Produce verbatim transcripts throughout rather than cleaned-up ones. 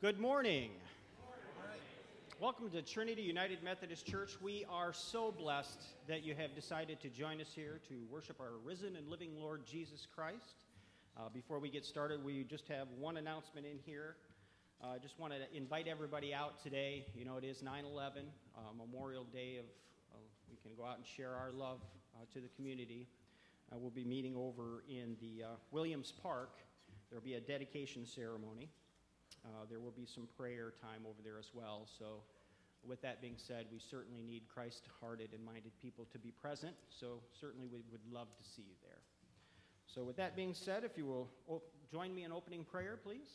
Good morning. Welcome to Trinity United Methodist Church. We are so blessed that you have decided to join us here to worship our risen and living Lord Jesus Christ. Uh, before we get started, we just have one announcement in here. I uh, just want to invite everybody out today. You know, it is nine eleven, uh, Memorial Day. Of uh, we can go out and share our love uh, to the community. Uh, we'll be meeting over in the uh, Williams Park. There will be a dedication ceremony. Uh, there will be some prayer time over there as well. So with that being said, we certainly need Christ-hearted and minded people to be present. So certainly we would love to see you there. So with that being said, if you will op- join me in opening prayer, please.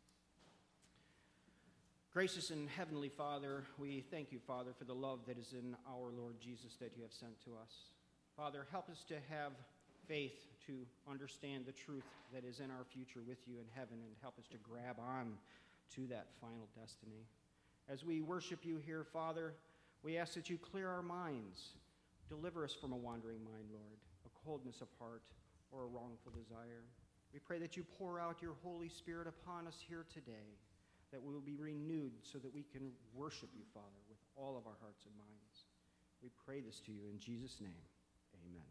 Gracious and Heavenly Father, we thank you, Father, for the love that is in our Lord Jesus that you have sent to us. Father, help us to have faith to understand the truth that is in our future with you in heaven, and help us to grab on to that final destiny. As we worship you here, Father, we ask that you clear our minds. Deliver us from a wandering mind, Lord, a coldness of heart, or a wrongful desire. We pray that you pour out your Holy Spirit upon us here today, that we will be renewed so that we can worship you, Father, with all of our hearts and minds. We pray this to you in Jesus' name. Amen.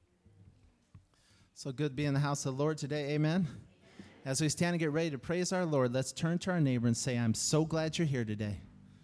So good to be in the house of the Lord today, amen? As we stand and get ready to praise our Lord, let's turn to our neighbor and say, I'm so glad you're here today.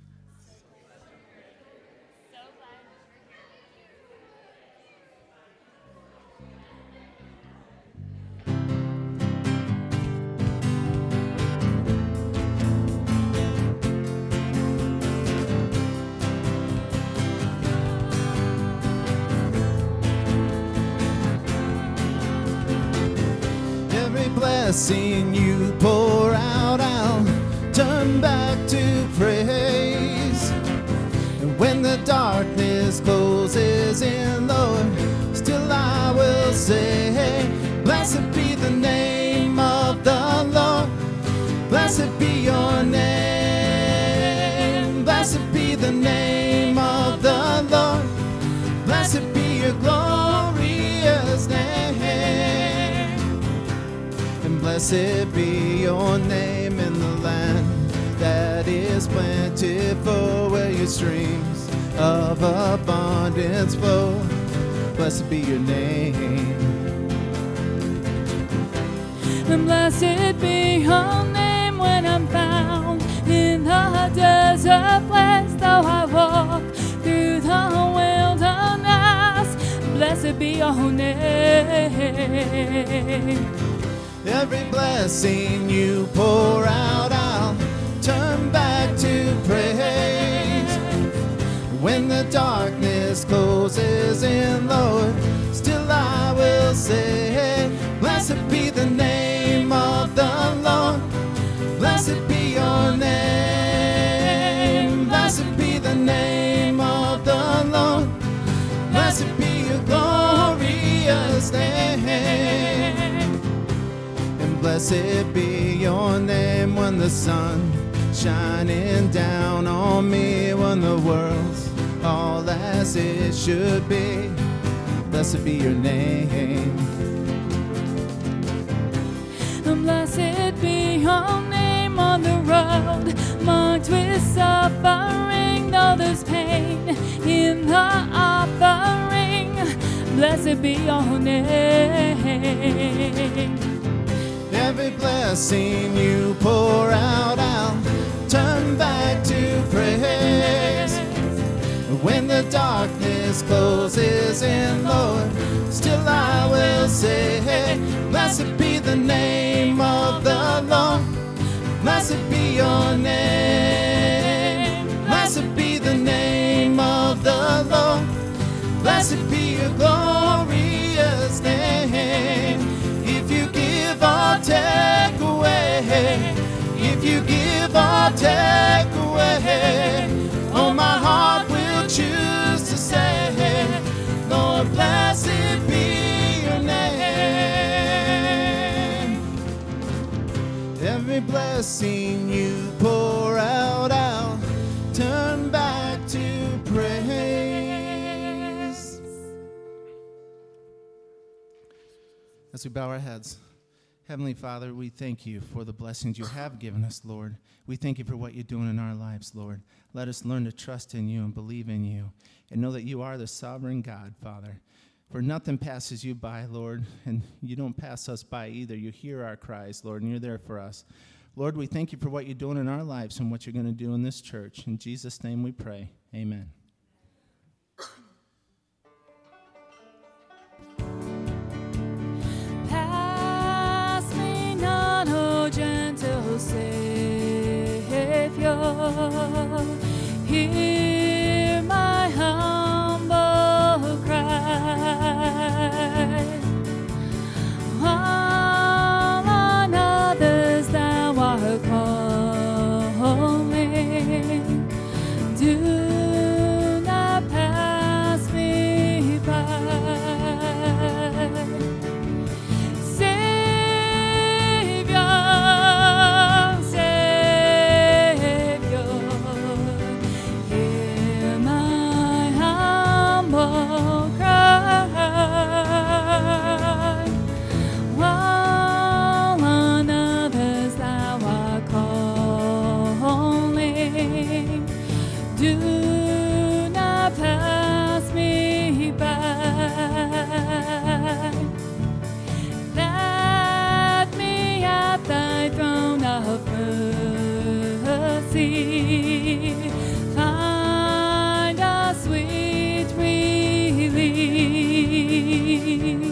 Blessing you pour out, I'll turn back to praise. And when the darkness closes in, Lord, still I will say, blessed be the name of the Lord. Blessed be your name. Blessed be the name of the Lord. Blessed be your glorious name. Blessed be your name in the land that is plentiful, where your streams of abundance flow. Blessed be your name. And blessed be your name when I'm found in the desert place, though I walk through the wilderness. Blessed be your name. Every blessing you pour out, I'll turn back to praise. When the darkness closes in, Lord, still I will say, blessed be the name of the Lord. Blessed be your name. Blessed be the name of the Lord. Blessed be your glorious name. Blessed be your name when the sun shining down on me, when the world's all as it should be. Blessed be your name. And blessed be your name on the road marked with suffering, though there's pain in the offering. Blessed be your name. Every blessing you pour out, I'll turn back to praise. When the darkness closes in, Lord, still I will say, blessed be the name of the Lord. Blessed be your name. Blessed be the name of the Lord. Blessed be your glorious name. If you give or take away, if you give or take away, oh, my heart will choose to say, Lord, blessed be your name. Every blessing you pour out, I'll turn back to praise. As we bow our heads, Heavenly Father, we thank you for the blessings you have given us, Lord. We thank you for what you're doing in our lives, Lord. Let us learn to trust in you and believe in you and know that you are the sovereign God, Father. For nothing passes you by, Lord, and you don't pass us by either. You hear our cries, Lord, and you're there for us. Lord, we thank you for what you're doing in our lives and what you're going to do in this church. In Jesus' name we pray. Amen. Pass me not, O gentle Savior, hear my humble cry. All on others thou art calling, do not pass me by. Find a sweet relief,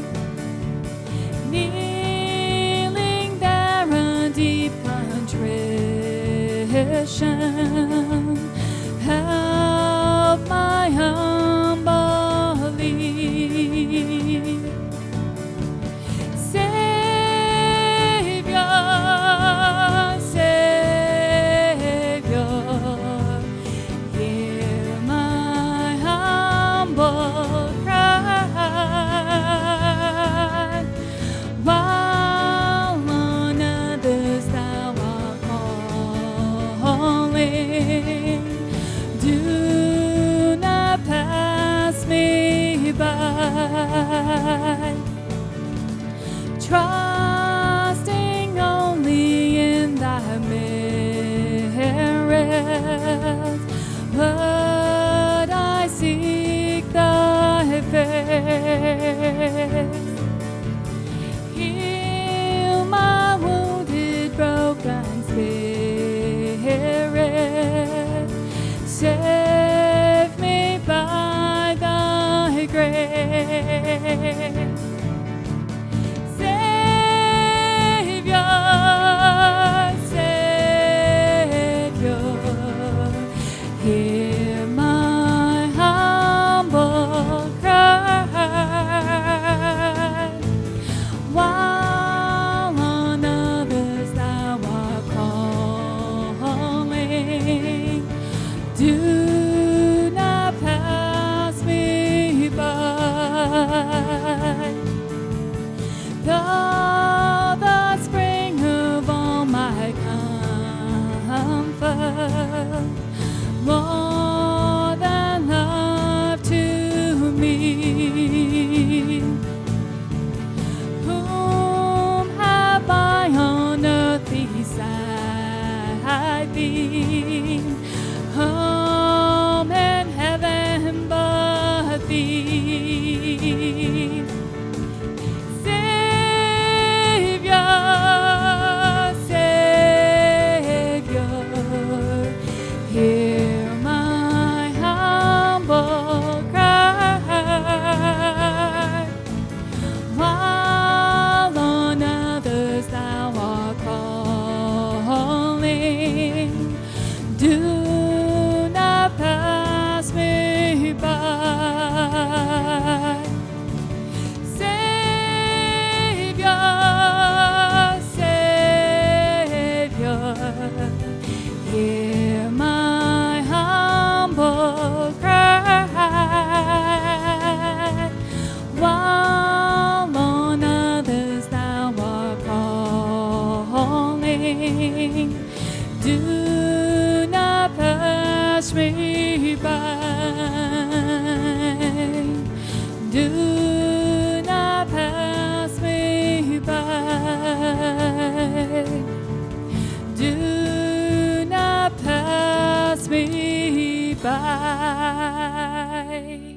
kneeling there in deep contrition, help my unbelief. Savior, trusting only in thy merits, but I seek thy face. Heal my wounded, broken spirit, save me by thy grace. More than love to me. Whom have I on earth beside thee? Home in heaven but thee. Savior, hear my humble cry, while on others thou art calling, do pass me by.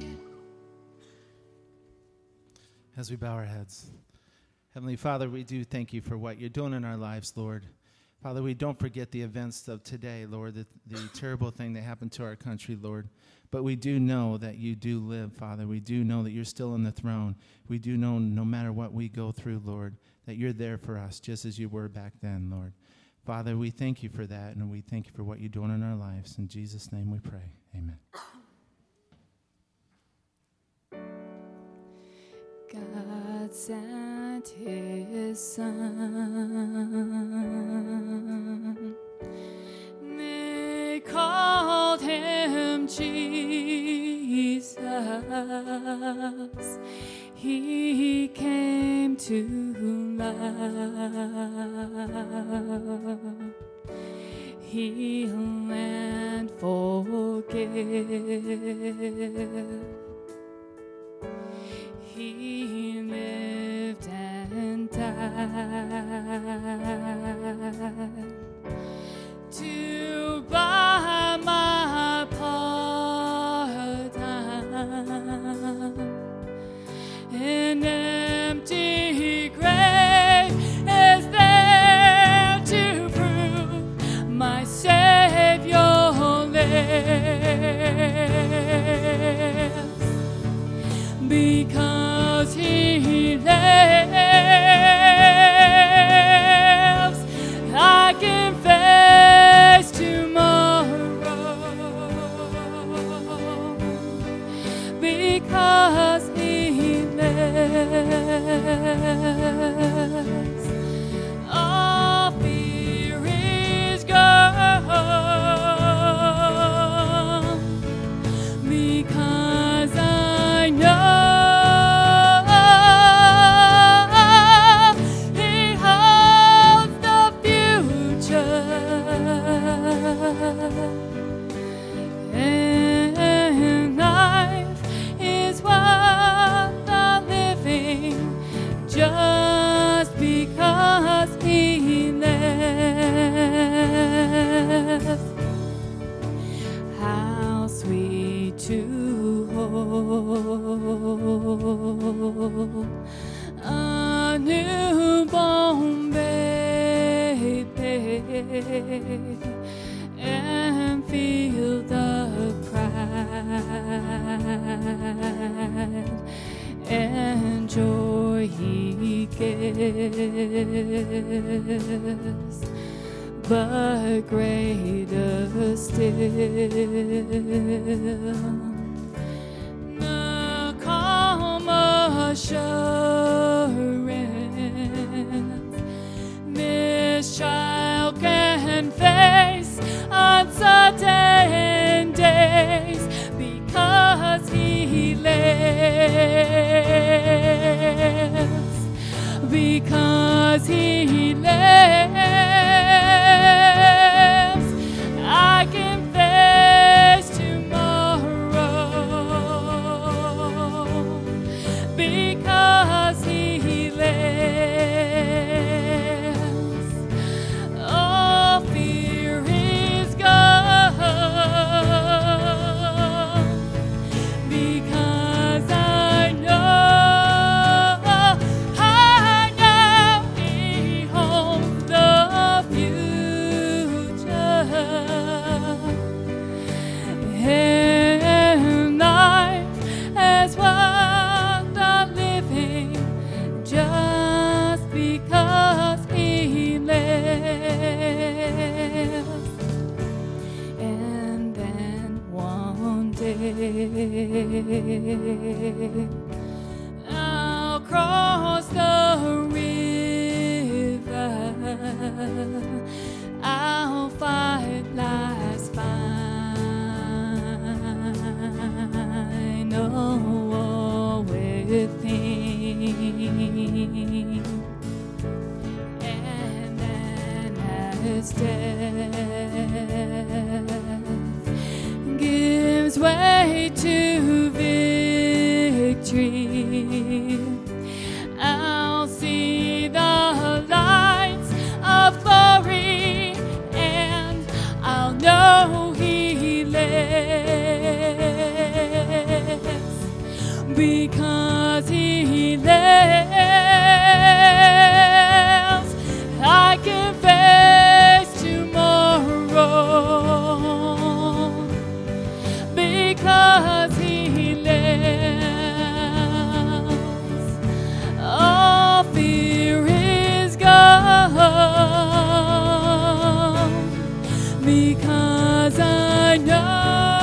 As we bow our heads, Heavenly Father, we do thank you for what you're doing in our lives, Lord. Father, we don't forget the events of today, Lord, the, the terrible thing that happened to our country, Lord. But we do know that you do live, Father. We do know that you're still on the throne. We do know no matter what we go through, Lord, that you're there for us just as you were back then, Lord. Father, we thank you for that, and we thank you for what you're doing in our lives. In Jesus' name we pray. Amen. God sent his Son. They called him Jesus. He came to love, heal and forgive. He lived and died to buy my pardon. An empty grave is there to prove my Savior lives. Because he lives, I can face tomorrow. Because he lives, all fear is gone. Because I know just because he lives. How sweet to hold a newborn baby and feel the pride and joy he gives, but greater still, the calm assurance this child can face uncertain days because he lives. Because he lives, I can face tomorrow. Because he lives, all fear is gone. Because I know and life as worth the living just because he lives. And then one day I'll cross the river, I'll fight life's final war with him. And then as death gives way to victory, I'll see the lights of glory, and I'll know he because He lives, I can face tomorrow. Because He lives, all fear is gone. Because I know,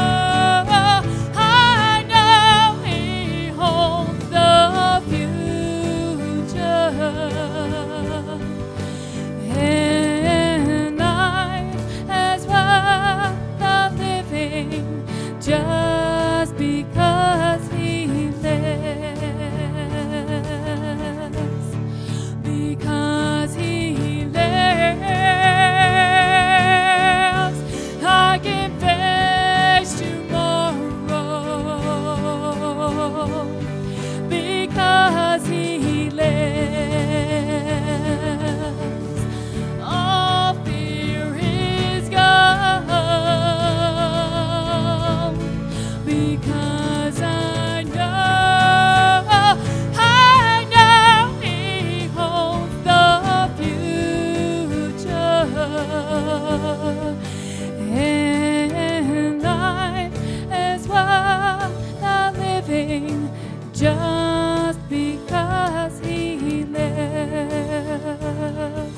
I know He holds the future, and life as well the living, just because He lives, because He lives, I can face tomorrow. Because He lives, all fear is gone. Because I know, I know He holds the future, and life as well the living, just because He lives.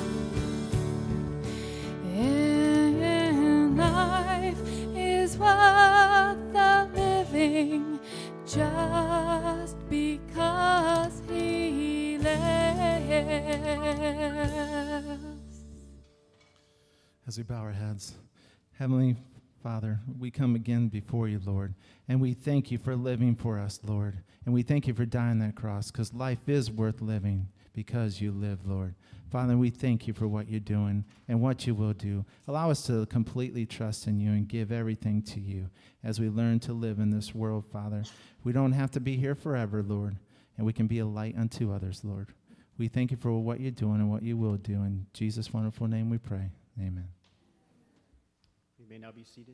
And life is worth the living, just because He lives. As we bow our heads, Heavenly Father, we come again before you, Lord, and we thank you for living for us, Lord, and we thank you for dying on that cross, because life is worth living because you live, Lord. Father, we thank you for what you're doing and what you will do. Allow us to completely trust in you and give everything to you as we learn to live in this world, Father. We don't have to be here forever, Lord, and we can be a light unto others, Lord. We thank you for what you're doing and what you will do. In Jesus' wonderful name we pray. Amen. You may now be seated.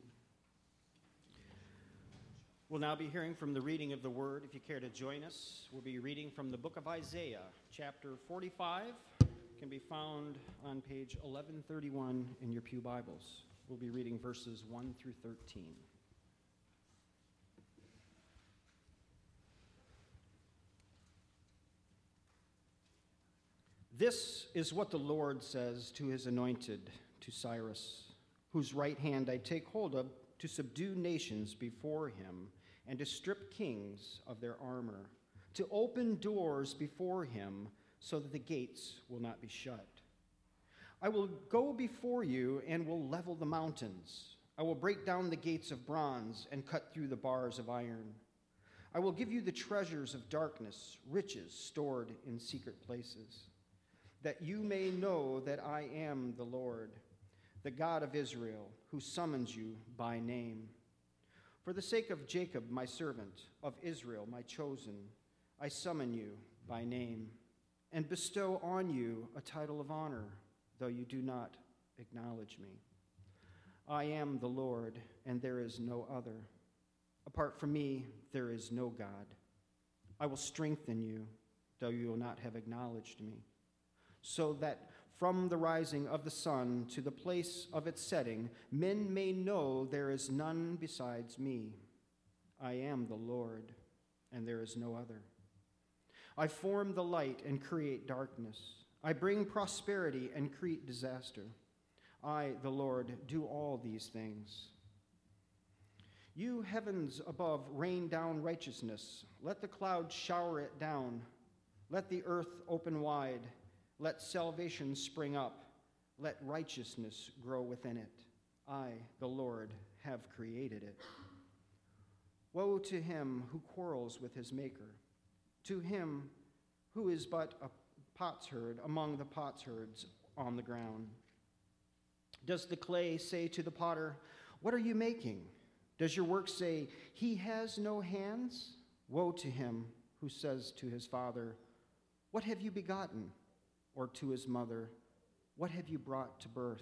We'll now be hearing from the reading of the Word. If you care to join us, we'll be reading from the book of Isaiah, chapter forty-five. It can be found on page eleven thirty-one in your pew Bibles. We'll be reading verses one through thirteen. This is what the Lord says to his anointed, to Cyrus, whose right hand I take hold of, to subdue nations before him, and to strip kings of their armor, to open doors before him, so that the gates will not be shut. I will go before you and will level the mountains. I will break down the gates of bronze and cut through the bars of iron. I will give you the treasures of darkness, riches stored in secret places, that you may know that I am the Lord, the God of Israel, who summons you by name. For the sake of Jacob, my servant, of Israel, my chosen, I summon you by name, and bestow on you a title of honor, though you do not acknowledge me. I am the Lord, and there is no other. Apart from me, there is no God. I will strengthen you, though you will not have acknowledged me, so that from the rising of the sun to the place of its setting, men may know there is none besides me. I am the Lord, and there is no other. I form the light and create darkness. I bring prosperity and create disaster. I, the Lord, do all these things. You heavens above, rain down righteousness. Let the clouds shower it down. Let the earth open wide. Let salvation spring up. Let righteousness grow within it. I, the Lord, have created it. Woe to him who quarrels with his maker, to him who is but a potsherd among the potsherds on the ground. Does the clay say to the potter, "What are you making?" Does your work say, "He has no hands"? Woe to him who says to his father, "What have you begotten?" Or to his mother, "What have you brought to birth?"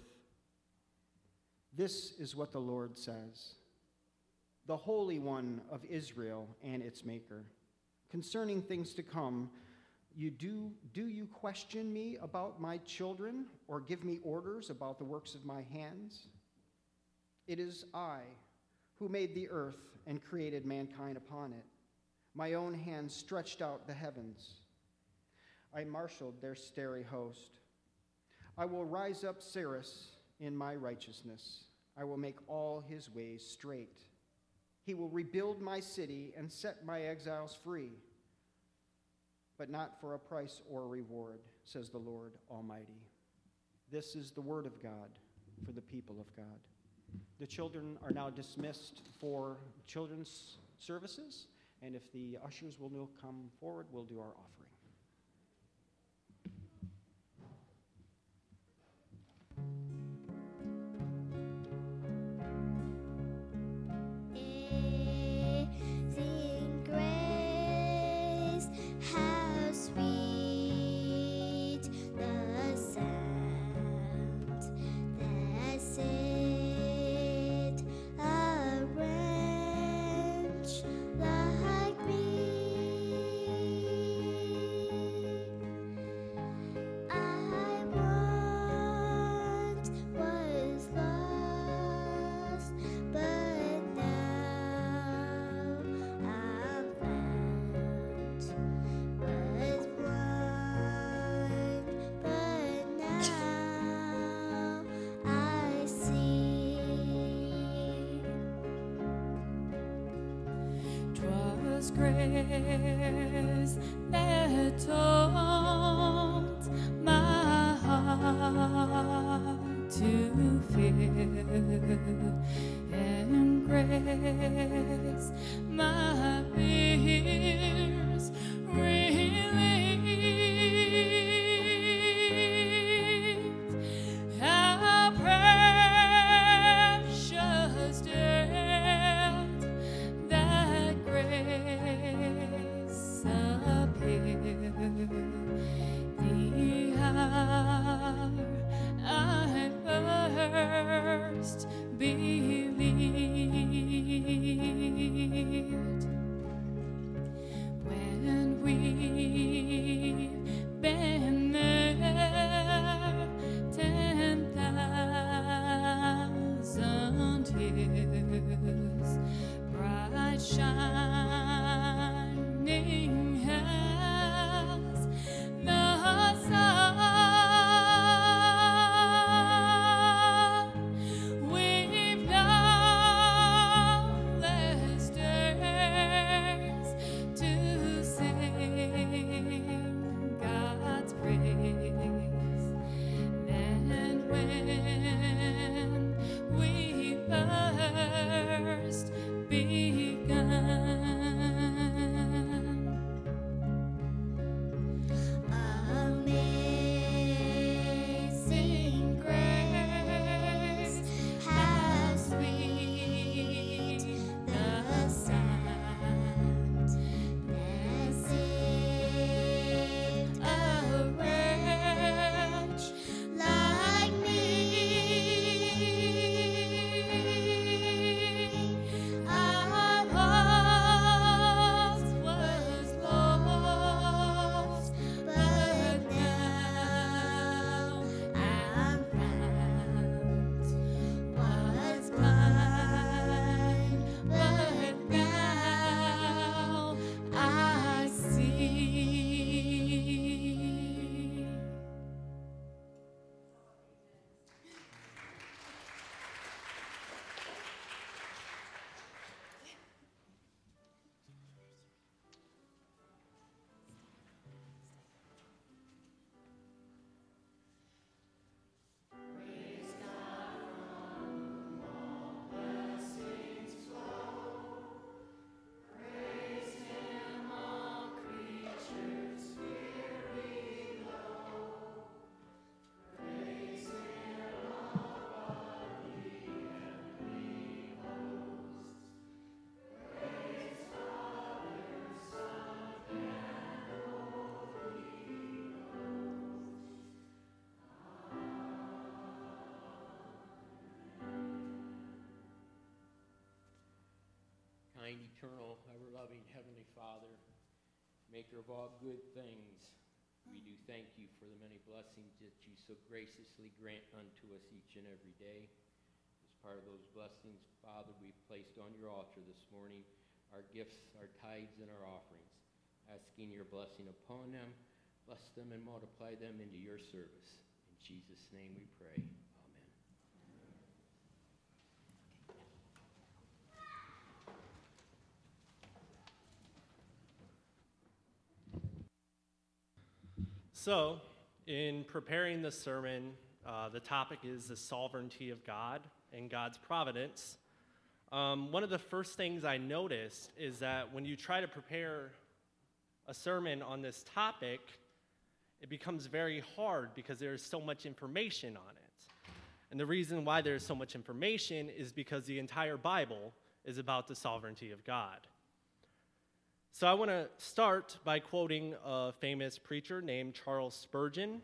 This is what the Lord says, the Holy One of Israel and its Maker, Concerning things to come, you do, do you question me about my children, or give me orders about the works of my hands? It is I who made the earth and created mankind upon it. My own hands stretched out the heavens. I marshaled their starry host. I will rise up Cyrus in my righteousness. I will make all his ways straight. He will rebuild my city and set my exiles free, but not for a price or reward, says the Lord Almighty. This is the word of God for the people of God. The children are now dismissed for children's services, and if the ushers will now come forward, we'll do our offering. Grace that taught my heart to fear, and grace my fears relieved. How precious did that grace appear, the hour I first believed. When we've been there ten thousand years, bright shining as the sun, we've numberless days to sing God's praise. And when we first begun, amazing grace, how sweet the sound that saved a wretch like me. I once was lost, but now I'm found. Was blind, but now I see. Kind, eternal, ever-loving Heavenly Father, maker of all good things, we do thank you for the many blessings that you so graciously grant unto us each and every day. As part of those blessings, Father, we've placed on your altar this morning our gifts, our tithes, and our offerings, asking your blessing upon them. Bless them and multiply them into your service. In Jesus' name we pray. So, in preparing this sermon, uh, the topic is the sovereignty of God and God's providence. Um, one of the first things I noticed is that when you try to prepare a sermon on this topic, it becomes very hard because there's so much information on it. And the reason why there's so much information is because the entire Bible is about the sovereignty of God. So I want to start by quoting a famous preacher named Charles Spurgeon.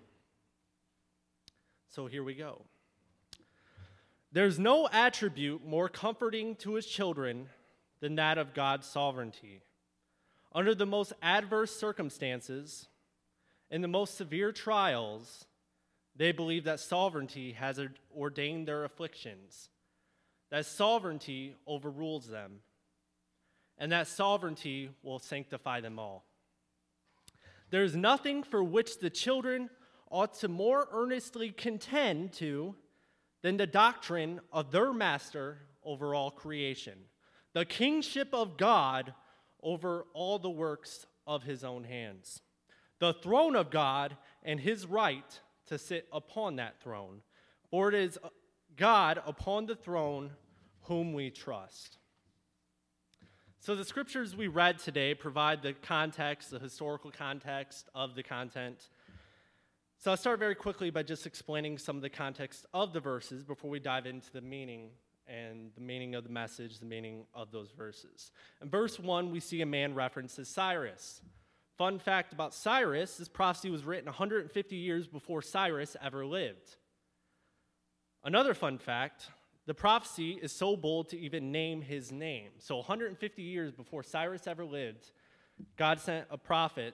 So here we go. There's no attribute more comforting to his children than that of God's sovereignty. Under the most adverse circumstances, in the most severe trials, they believe that sovereignty has ordained their afflictions, that sovereignty overrules them, and that sovereignty will sanctify them all. There is nothing for which the children ought to more earnestly contend to than the doctrine of their master over all creation, the kingship of God over all the works of his own hands, the throne of God and his right to sit upon that throne. For it is God upon the throne whom we trust. So the scriptures we read today provide the context, the historical context of the content. So I'll start very quickly by just explaining some of the context of the verses before we dive into the meaning and the meaning of the message, the meaning of those verses. In verse one, we see a man referenced as Cyrus. Fun fact about Cyrus, this prophecy was written one hundred fifty years before Cyrus ever lived. Another fun fact, the prophecy is so bold to even name his name. So one hundred fifty years before Cyrus ever lived, God sent a prophet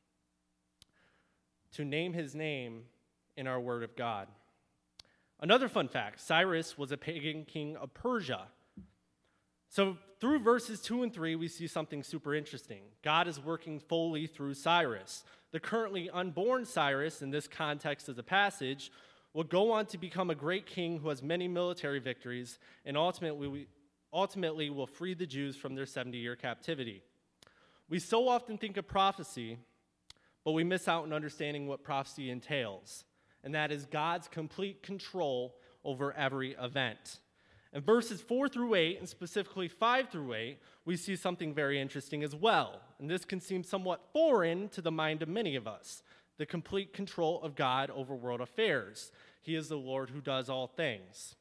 to name his name in our Word of God. Another fun fact, Cyrus was a pagan king of Persia. So through verses two and three, we see something super interesting. God is working fully through Cyrus. The currently unborn Cyrus, in this context of the passage, will go on to become a great king who has many military victories and ultimately, ultimately will free the Jews from their seventy-year captivity. We so often think of prophecy, but we miss out on understanding what prophecy entails, and that is God's complete control over every event. In verses four through eight, and specifically five through eight, we see something very interesting as well, and this can seem somewhat foreign to the mind of many of us. The complete control of God over world affairs. He is the Lord who does all things.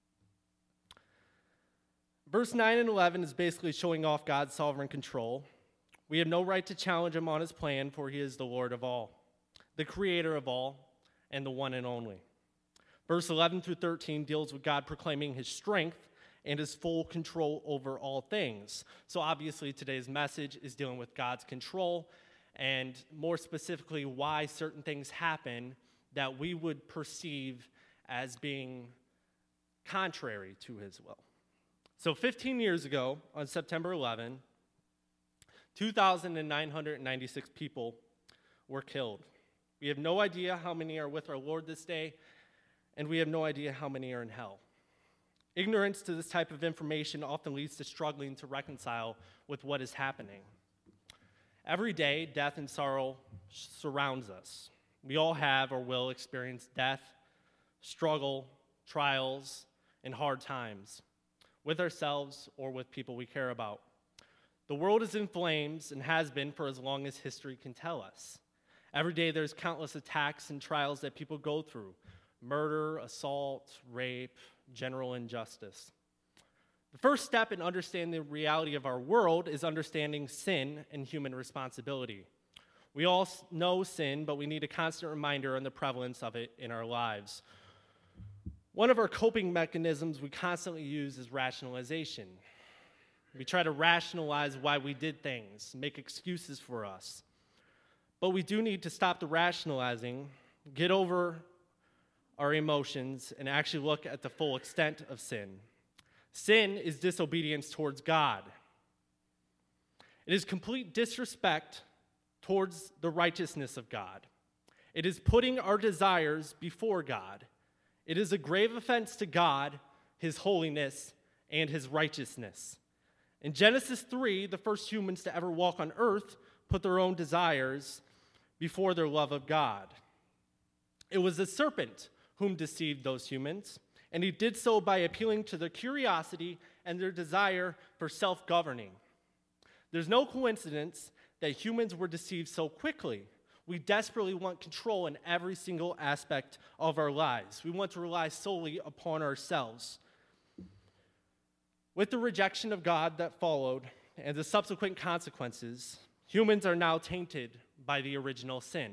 Verse nine and eleven is basically showing off God's sovereign control. We have no right to challenge him on his plan, for he is the Lord of all, the creator of all, and the one and only. Verse eleven through thirteen deals with God proclaiming his strength and his full control over all things. So obviously today's message is dealing with God's control, and more specifically, why certain things happen that we would perceive as being contrary to his will. So fifteen years ago, on September eleventh, two thousand nine hundred ninety-six people were killed. We have no idea how many are with our Lord this day, and we have no idea how many are in hell. Ignorance to this type of information often leads to struggling to reconcile with what is happening. Every day, death and sorrow surrounds us. We all have or will experience death, struggle, trials, and hard times, with ourselves or with people we care about. The world is in flames and has been for as long as history can tell us. Every day there's countless attacks and trials that people go through: murder, assault, rape, general injustice. The first step in understanding the reality of our world is understanding sin and human responsibility. We all know sin, but we need a constant reminder on the prevalence of it in our lives. One of our coping mechanisms we constantly use is rationalization. We try to rationalize why we did things, make excuses for us. But we do need to stop the rationalizing, get over our emotions, and actually look at the full extent of sin. Sin is disobedience towards God. It is complete disrespect towards the righteousness of God. It is putting our desires before God. It is a grave offense to God, his holiness, and his righteousness. In Genesis three, the first humans to ever walk on earth put their own desires before their love of God. It was the serpent whom deceived those humans, and he did so by appealing to their curiosity and their desire for self-governing. There's no coincidence that humans were deceived so quickly. We desperately want control in every single aspect of our lives. We want to rely solely upon ourselves. With the rejection of God that followed and the subsequent consequences, humans are now tainted by the original sin.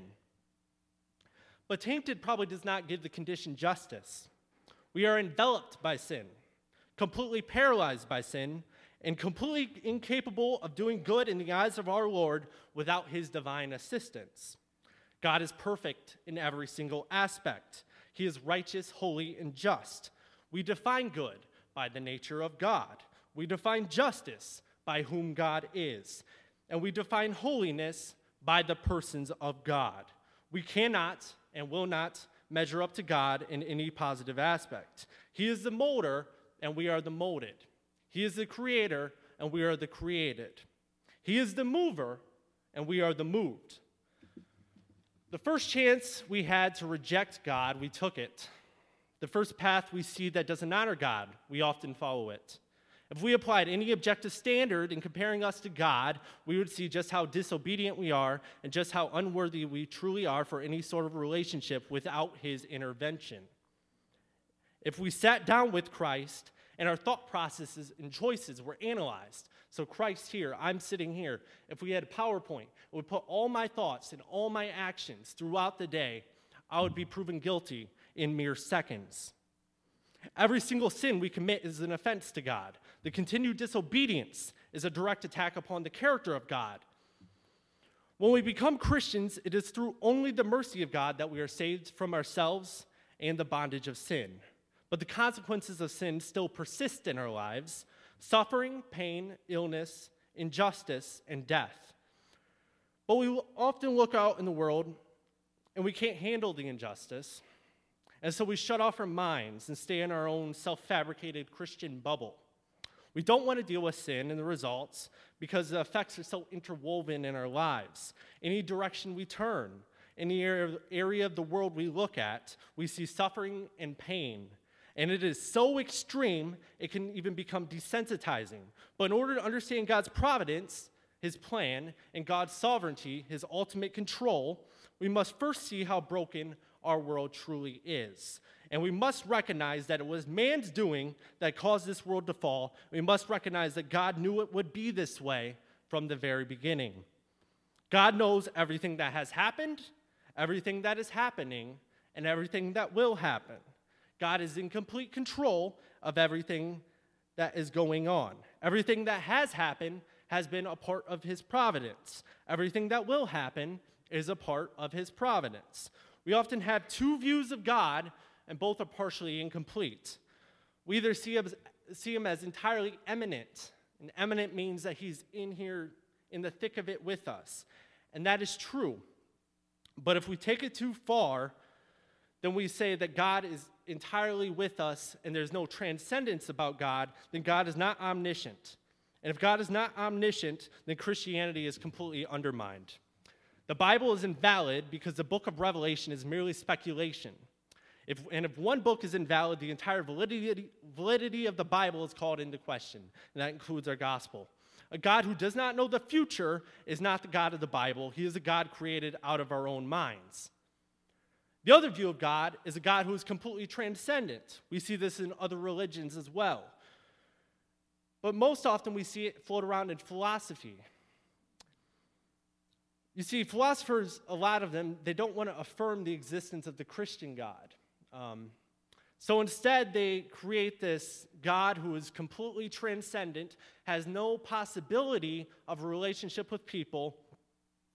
But tainted probably does not give the condition justice. We are enveloped by sin, completely paralyzed by sin, and completely incapable of doing good in the eyes of our Lord without his divine assistance. God is perfect in every single aspect. He is righteous, holy, and just. We define good by the nature of God. We define justice by whom God is. And we define holiness by the persons of God. We cannot and will not measure up to God in any positive aspect. He is the molder, and we are the molded. He is the creator, and we are the created. He is the mover, and we are the moved. The first chance we had to reject God, we took it. The first path we see that doesn't honor God, we often follow it. If we applied any objective standard in comparing us to God, we would see just how disobedient we are and just how unworthy we truly are for any sort of relationship without his intervention. If we sat down with Christ and our thought processes and choices were analyzed, so Christ here, I'm sitting here, if we had a PowerPoint, we put all my thoughts and all my actions throughout the day, I would be proven guilty in mere seconds. Every single sin we commit is an offense to God. The continued disobedience is a direct attack upon the character of God. When we become Christians, it is through only the mercy of God that we are saved from ourselves and the bondage of sin. But the consequences of sin still persist in our lives: suffering, pain, illness, injustice, and death. But we often look out in the world and we can't handle the injustice. And so we shut off our minds and stay in our own self-fabricated Christian bubble. We don't want to deal with sin and the results because the effects are so interwoven in our lives. Any direction we turn, any area of the world we look at, we see suffering and pain. And it is so extreme, it can even become desensitizing. But in order to understand God's providence, his plan, and God's sovereignty, his ultimate control, we must first see how broken our world truly is. And we must recognize that it was man's doing that caused this world to fall. We must recognize that God knew it would be this way from the very beginning. God knows everything that has happened, everything that is happening, and everything that will happen. God is in complete control of everything that is going on. Everything that has happened has been a part of his providence. Everything that will happen is a part of his providence. We often have two views of God, and both are partially incomplete. We either see him, see him as entirely immanent, and immanent means that he's in here in the thick of it with us. And that is true. But if we take it too far, then we say that God is entirely with us and there's no transcendence about God, then God is not omniscient. And if God is not omniscient, then Christianity is completely undermined. The Bible is invalid because the book of Revelation is merely speculation. If, and if one book is invalid, the entire validity, validity of the Bible is called into question, and that includes our gospel. A God who does not know the future is not the God of the Bible. He is a God created out of our own minds. The other view of God is a God who is completely transcendent. We see this in other religions as well. But most often we see it float around in philosophy. You see, philosophers, a lot of them, they don't want to affirm the existence of the Christian God. Um, so instead, they create this God who is completely transcendent, has no possibility of a relationship with people,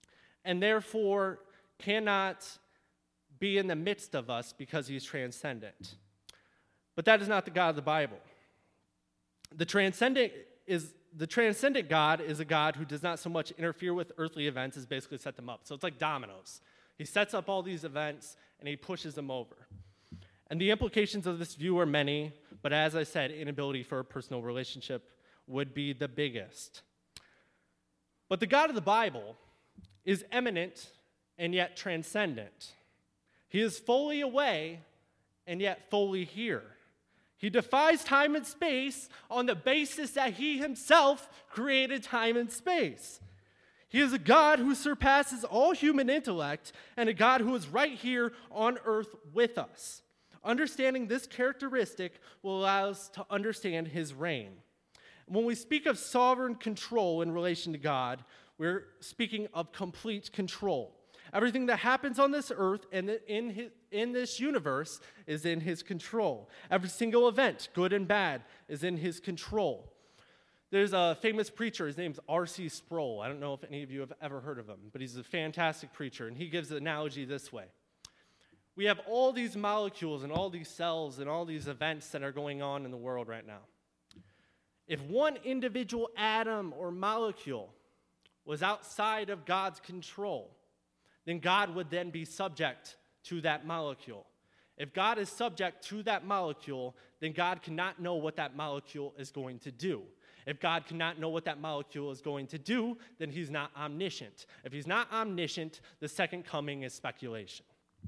and therefore cannot be in the midst of us because he's transcendent. But that is not the God of the Bible. The transcendent is the transcendent God is a God who does not so much interfere with earthly events as basically set them up. So it's like dominoes. He sets up all these events and he pushes them over. And the implications of this view are many, but as I said, inability for a personal relationship would be the biggest. But the God of the Bible is eminent and yet transcendent. He is fully away and yet fully here. He defies time and space on the basis that he himself created time and space. He is a God who surpasses all human intellect and a God who is right here on earth with us. Understanding this characteristic will allow us to understand his reign. When we speak of sovereign control in relation to God, we're speaking of complete control. Everything that happens on this earth and in, his, in this universe is in his control. Every single event, good and bad, is in his control. There's a famous preacher, his name's R C Sproul. I don't know if any of you have ever heard of him, but he's a fantastic preacher, and he gives the analogy this way. We have all these molecules and all these cells and all these events that are going on in the world right now. If one individual atom or molecule was outside of God's control, then God would then be subject to that molecule. If God is subject to that molecule, then God cannot know what that molecule is going to do. If God cannot know what that molecule is going to do, then he's not omniscient. If he's not omniscient, the second coming is speculation.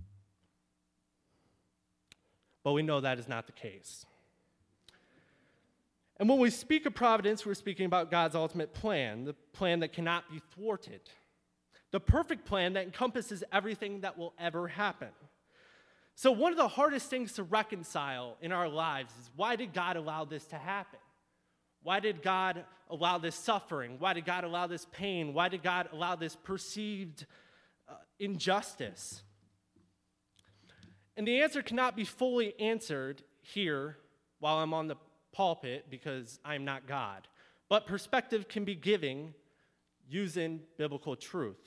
But we know that is not the case. And when we speak of providence, we're speaking about God's ultimate plan, the plan that cannot be thwarted, the perfect plan that encompasses everything that will ever happen. So one of the hardest things to reconcile in our lives is, why did God allow this to happen? Why did God allow this suffering? Why did God allow this pain? Why did God allow this perceived uh, injustice? And the answer cannot be fully answered here while I'm on the pulpit because I'm not God. But perspective can be given using biblical truth.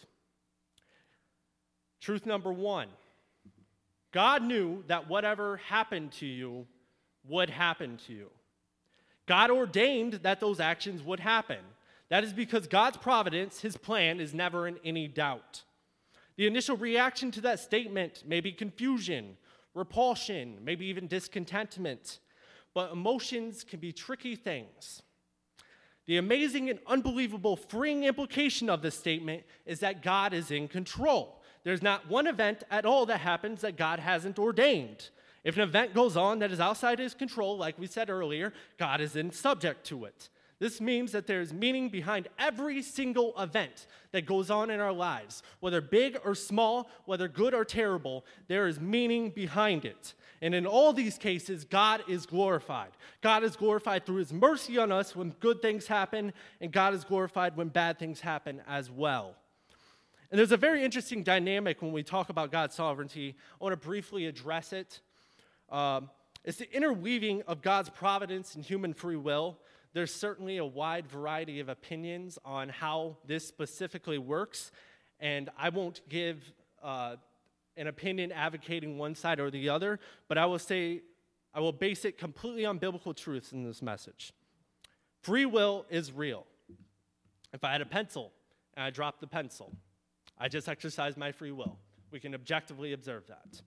Truth number one, God knew that whatever happened to you would happen to you. God ordained that those actions would happen. That is because God's providence, his plan, is never in any doubt. The initial reaction to that statement may be confusion, repulsion, maybe even discontentment. But emotions can be tricky things. The amazing and unbelievable freeing implication of this statement is that God is in control. There's not one event at all that happens that God hasn't ordained. If an event goes on that is outside his control, like we said earlier, God is in subject to it. This means that there is meaning behind every single event that goes on in our lives. Whether big or small, whether good or terrible, there is meaning behind it. And in all these cases, God is glorified. God is glorified through his mercy on us when good things happen, and God is glorified when bad things happen as well. And there's a very interesting dynamic when we talk about God's sovereignty. I want to briefly address it. Um, it's the interweaving of God's providence and human free will. There's certainly a wide variety of opinions on how this specifically works, and I won't give uh, an opinion advocating one side or the other, but I will say, I will base it completely on biblical truths in this message. Free will is real. If I had a pencil and I dropped the pencil, I just exercised my free will. We can objectively observe that.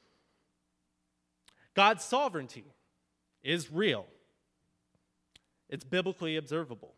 God's sovereignty is real. It's biblically observable.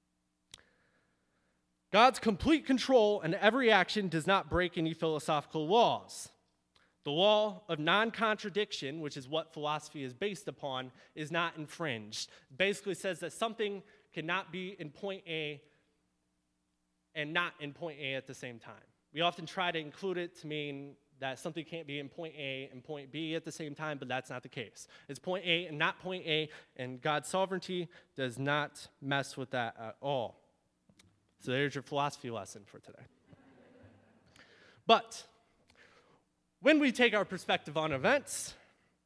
God's complete control and every action does not break any philosophical laws. The law of non-contradiction, which is what philosophy is based upon, is not infringed. It basically says that something cannot be in point A and not in point A at the same time. We often try to include it to mean that something can't be in point A and point B at the same time, but that's not the case. It's point A and not point A, and God's sovereignty does not mess with that at all. So there's your philosophy lesson for today. But when we take our perspective on events,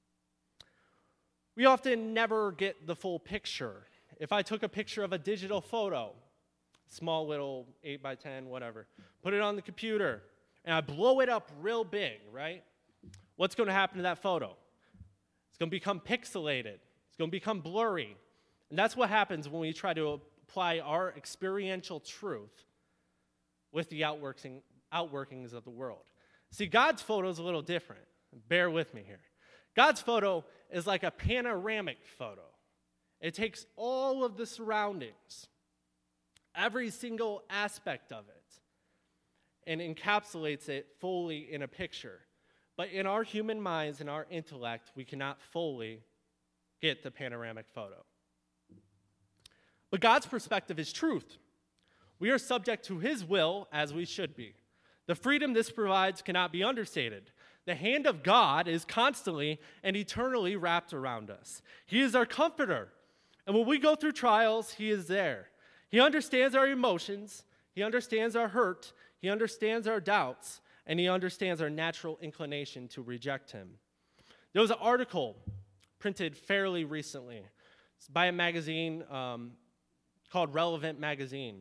we often never get the full picture. If I took a picture of a digital photo, small little eight by ten, whatever. Put it on the computer, and I blow it up real big, right? What's going to happen to that photo? It's going to become pixelated. It's going to become blurry. And that's what happens when we try to apply our experiential truth with the outworking, outworkings of the world. See, God's photo is a little different. Bear with me here. God's photo is like a panoramic photo. It takes all of the surroundings, every single aspect of it, and encapsulates it fully in a picture. But in our human minds and our intellect, we cannot fully get the panoramic photo. But God's perspective is truth. We are subject to his will as we should be. The freedom this provides cannot be understated. The hand of God is constantly and eternally wrapped around us. He is our comforter. And when we go through trials, he is there. He understands our emotions. He understands our hurt. He understands our doubts. And he understands our natural inclination to reject him. There was an article printed fairly recently. It's by a magazine um, called Relevant Magazine.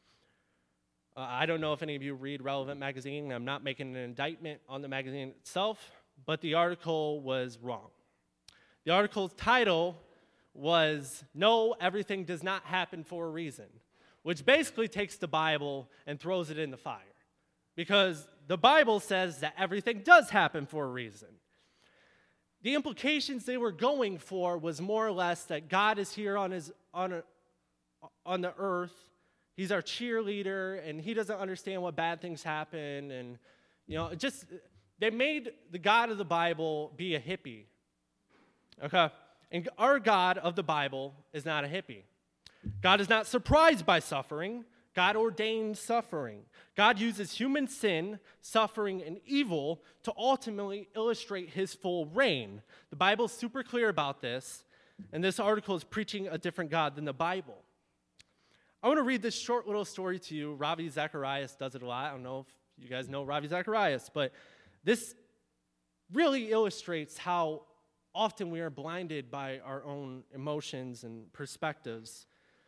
Uh, I don't know if any of you read Relevant Magazine. I'm not making an indictment on the magazine itself, but the article was wrong. The article's title was, "No, Everything Does Not Happen for a Reason," which basically takes the Bible and throws it in the fire. Because the Bible says that everything does happen for a reason. The implications they were going for was more or less that God is here on his on, a, on the earth. He's our cheerleader, and he doesn't understand what bad things happen. And, you know, just, they made the God of the Bible be a hippie. Okay? And our God of the Bible is not a hippie. God is not surprised by suffering. God ordained suffering. God uses human sin, suffering, and evil to ultimately illustrate his full reign. The Bible's super clear about this, and this article is preaching a different God than the Bible. I want to read this short little story to you. Ravi Zacharias does it a lot. I don't know if you guys know Ravi Zacharias, but this really illustrates how often we are blinded by our own emotions and perspectives.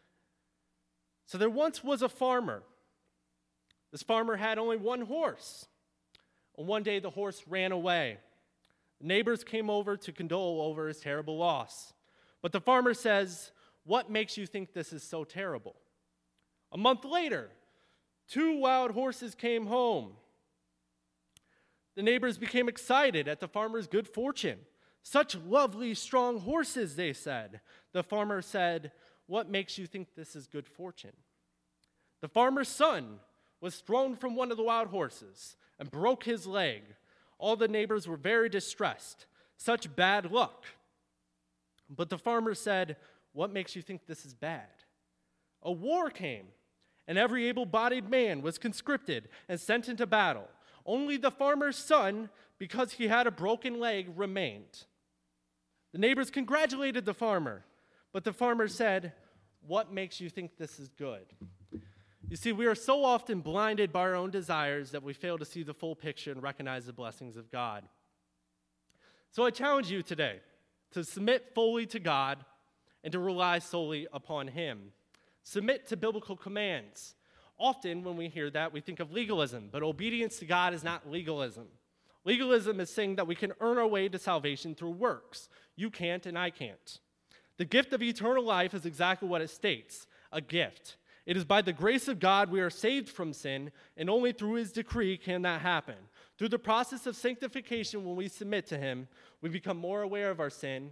So there once was a farmer. This farmer had only one horse. And one day the horse ran away. Neighbors came over to condole over his terrible loss. But the farmer says, "What makes you think this is so terrible?" A month later, two wild horses came home. The neighbors became excited at the farmer's good fortune. "Such lovely, strong horses," they said. The farmer said, "What makes you think this is good fortune?" The farmer's son was thrown from one of the wild horses and broke his leg. All the neighbors were very distressed. "Such bad luck." But the farmer said, "What makes you think this is bad?" A war came, and every able-bodied man was conscripted and sent into battle. Only the farmer's son, because he had a broken leg, remained. The neighbors congratulated the farmer, but the farmer said, "What makes you think this is good?" You see, we are so often blinded by our own desires that we fail to see the full picture and recognize the blessings of God. So I challenge you today to submit fully to God and to rely solely upon him. Submit to biblical commands. Often when we hear that, we think of legalism, but obedience to God is not legalism. Legalism is saying that we can earn our way to salvation through works. You can't and I can't. The gift of eternal life is exactly what it states, a gift. It is by the grace of God we are saved from sin, and only through his decree can that happen. Through the process of sanctification, when we submit to him, we become more aware of our sin,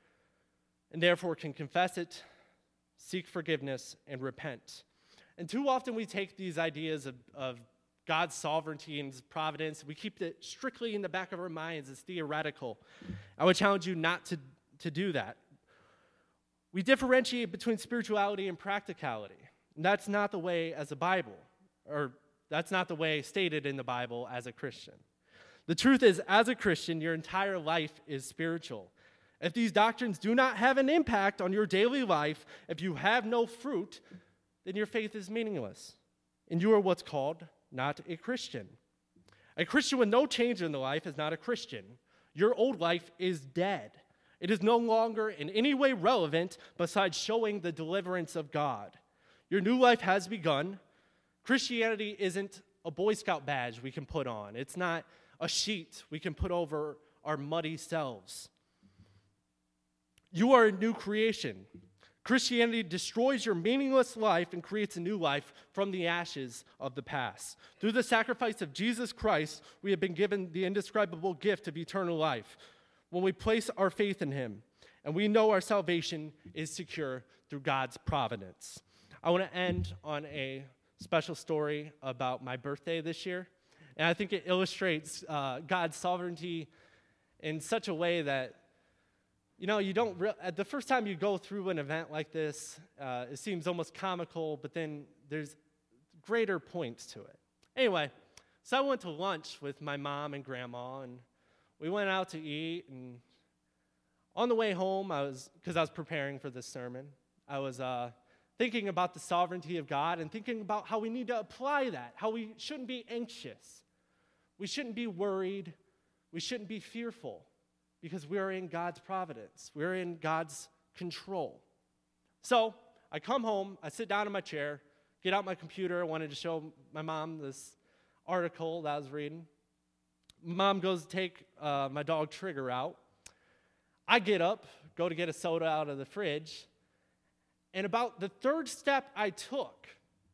and therefore can confess it, seek forgiveness, and repent. And too often we take these ideas of, of God's sovereignty and his providence, we keep it strictly in the back of our minds as theoretical. I would challenge you not to, to do that. We differentiate between spirituality and practicality. And that's not the way as a Bible, or that's not the way stated in the Bible as a Christian. The truth is, as a Christian, your entire life is spiritual. If these doctrines do not have an impact on your daily life, if you have no fruit, then your faith is meaningless. And you are what's called not a Christian. A Christian with no change in the life is not a Christian. Your old life is dead. It is no longer in any way relevant besides showing the deliverance of God. Your new life has begun. Christianity isn't a Boy Scout badge we can put on. It's not a sheet we can put over our muddy selves. You are a new creation. Christianity destroys your meaningless life and creates a new life from the ashes of the past. Through the sacrifice of Jesus Christ, we have been given the indescribable gift of eternal life when we place our faith in him, and we know our salvation is secure through God's providence. I want to end on a special story about my birthday this year, and I think it illustrates uh, God's sovereignty in such a way that, you know, you don't, re- at the first time you go through an event like this, uh, it seems almost comical, but then there's greater points to it. Anyway, so I went to lunch with my mom and grandma, and we went out to eat, and on the way home, I was, because I was preparing for this sermon, I was uh, thinking about the sovereignty of God and thinking about how we need to apply that, how we shouldn't be anxious. We shouldn't be worried. We shouldn't be fearful, because we're in God's providence. We're in God's control. So I come home, I sit down in my chair, get out my computer. I wanted to show my mom this article that I was reading. Mom goes to take uh, my dog Trigger out. I get up, go to get a soda out of the fridge, and about the third step I took,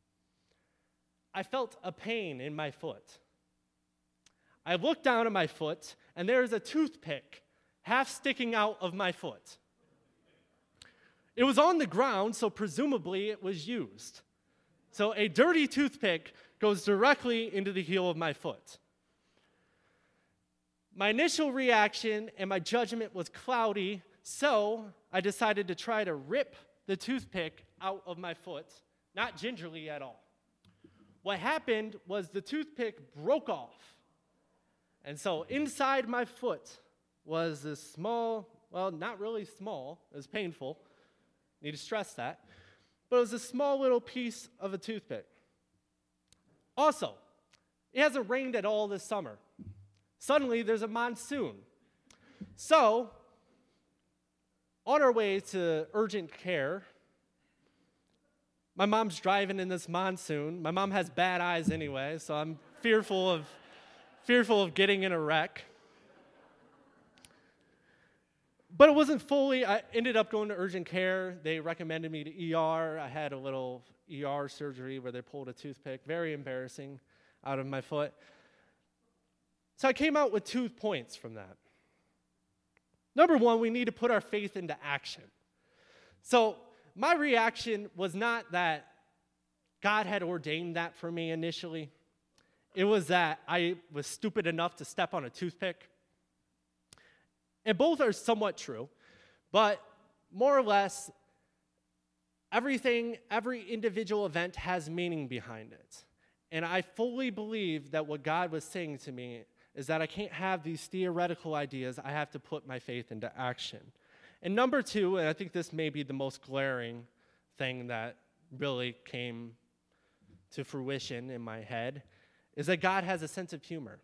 I felt a pain in my foot. I looked down at my foot, and there is a toothpick half sticking out of my foot. It was on the ground, so presumably it was used. So a dirty toothpick goes directly into the heel of my foot. My initial reaction and my judgment was cloudy, so I decided to try to rip the toothpick out of my foot, not gingerly at all. What happened was the toothpick broke off. And so inside my foot was this small, well, not really small, it was painful, need to stress that, but it was a small little piece of a toothpick. Also, it hasn't rained at all this summer. Suddenly, there's a monsoon. So, on our way to urgent care, my mom's driving in this monsoon. My mom has bad eyes anyway, so I'm fearful of fearful of getting in a wreck. But it wasn't fully, I ended up going to urgent care. They recommended me to E R. I had a little E R surgery where they pulled a toothpick, very embarrassing, out of my foot. So I came out with two points from that. Number one, we need to put our faith into action. So my reaction was not that God had ordained that for me initially. It was that I was stupid enough to step on a toothpick. And both are somewhat true, but more or less, everything, every individual event has meaning behind it. And I fully believe that what God was saying to me is that I can't have these theoretical ideas. I have to put my faith into action. And number two, and I think this may be the most glaring thing that really came to fruition in my head, is that God has a sense of humor.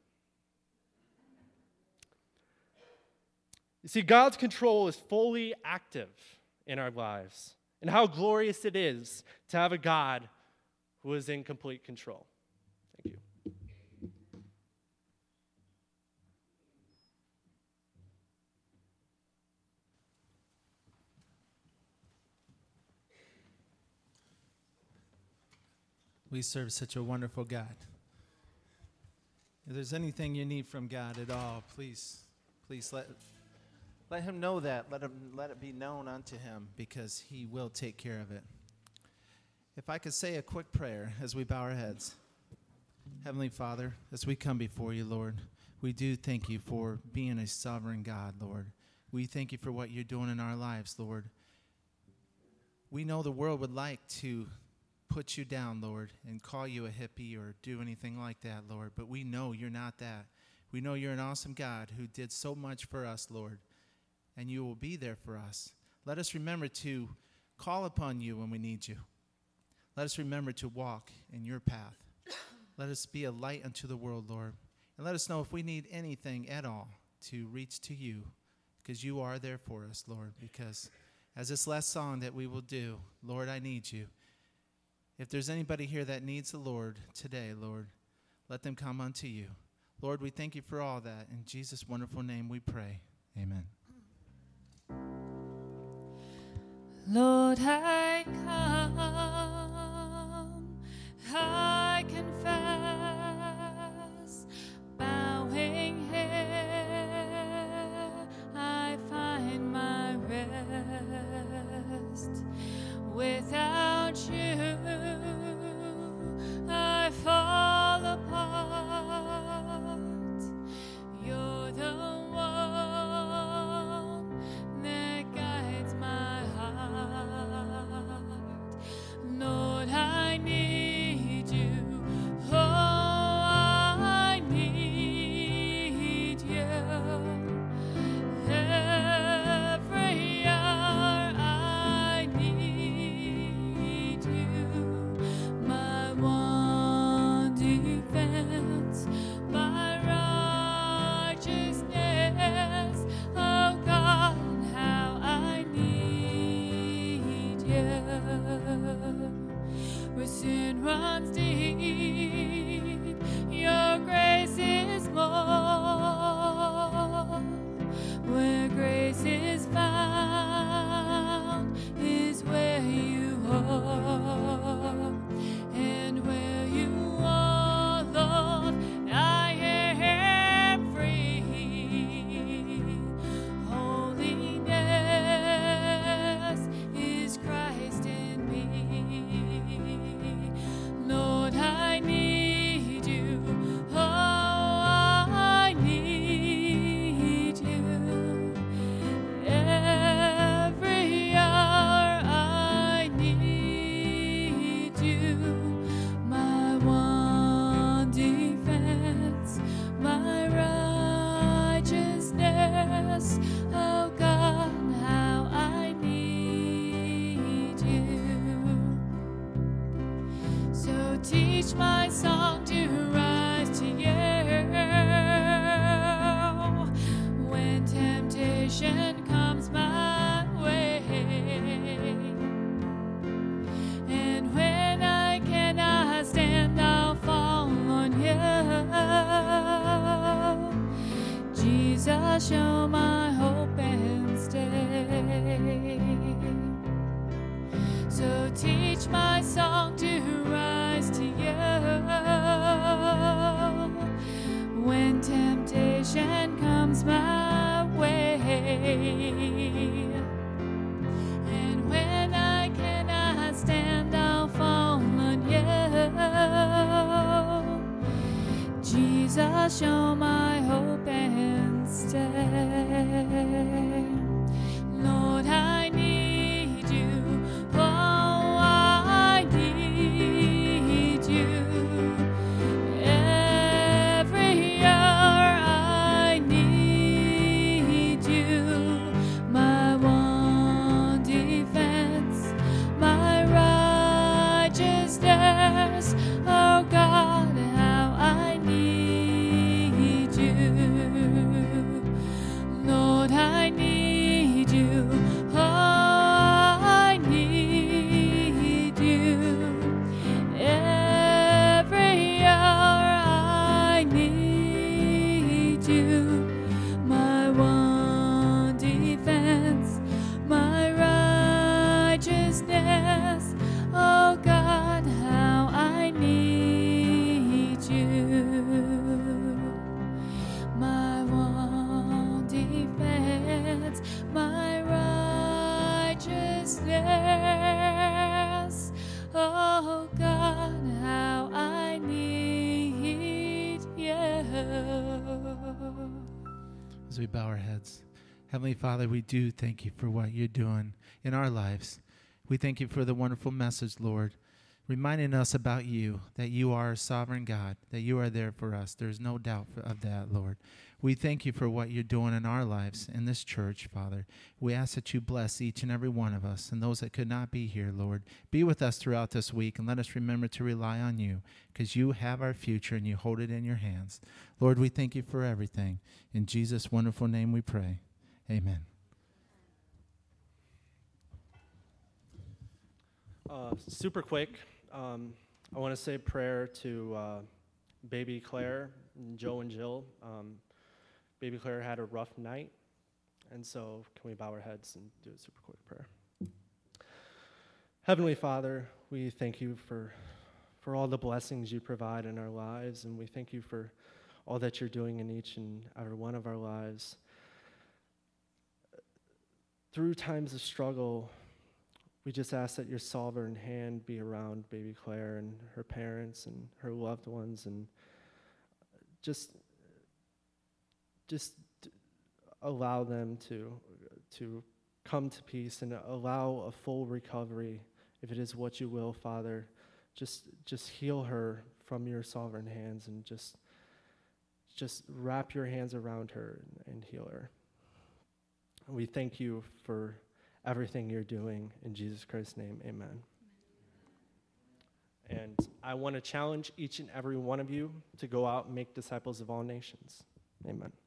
You see, God's control is fully active in our lives. And how glorious it is to have a God who is in complete control. Thank you. We serve such a wonderful God. If there's anything you need from God at all, please, please let let him know that. Let him let it be known unto him, because he will take care of it. If I could say a quick prayer as we bow our heads. Heavenly Father, as we come before you, Lord, we do thank you for being a sovereign God, Lord. We thank you for what you're doing in our lives, Lord. We know the world would like to put you down, Lord, and call you a hippie or do anything like that, Lord, but we know you're not that. We know you're an awesome God who did so much for us, Lord, and you will be there for us. Let us remember to call upon you when we need you. Let us remember to walk in your path. Let us be a light unto the world, Lord, and let us know if we need anything at all to reach to you, because you are there for us, Lord, because as this last song that we will do, Lord, I need you. If there's anybody here that needs the Lord today, Lord, let them come unto you. Lord, we thank you for all that. In Jesus' wonderful name we pray. Amen. Lord, I come, I confess, bowing here, I find my rest. Without you, I fall apart. You're the one that guides my heart. Lord, I need you. Oh, I need you. Every hour I need you. My one defense, my righteousness. Oh God, how I need you. Where sin runs deep, your grace is more. Where grace is found is where you are. And where you are, Lord, I am free. Holiness is Christ in me. Lord, I need you. Oh, I need you. Every hour I need you. My one defense, my righteousness. Oh God, how I need you. So teach my song to rise to you when temptation comes my way, and when I cannot stand, I'll fall on you. Jesus, show my hope and stay. So teach my song to rise to you when temptation comes my way, and when I cannot stand, I'll fall on you. Jesus, show my hope and stay. Lord, I need you. Oh, I need you. Every hour I need you. My one defense, my righteousness. Oh God, how I need you. Lord, I need you. Oh, I need you. Every hour I need you. My one defense, my righteousness. Oh God, how I need you. My one defense, my righteousness. Oh God, how I need you. As we bow our heads, Heavenly Father, we do thank you for what you're doing in our lives. We thank you for the wonderful message, Lord, reminding us about you, that you are a sovereign God, that you are there for us. There's no doubt of that, Lord. We thank you for what you're doing in our lives, in this church, Father. We ask that you bless each and every one of us and those that could not be here, Lord. Be with us throughout this week and let us remember to rely on you because you have our future and you hold it in your hands. Lord, we thank you for everything. In Jesus' wonderful name we pray. Amen. Uh, super quick, um, I want to say a prayer to uh, baby Claire, and Joe and Jill. Um, baby Claire had a rough night, and so can we bow our heads and do a super quick prayer? Heavenly Father, we thank you for, for all the blessings you provide in our lives, and we thank you for all that you're doing in each and every one of our lives. Through times of struggle, we just ask that your sovereign hand be around baby Claire and her parents and her loved ones, and just, just allow them to, to come to peace and allow a full recovery, if it is what you will, Father. Just, just heal her from your sovereign hands, and just, just wrap your hands around her and, and heal her. We thank you for everything you're doing. In Jesus Christ's name, amen. And I want to challenge each and every one of you to go out and make disciples of all nations. Amen.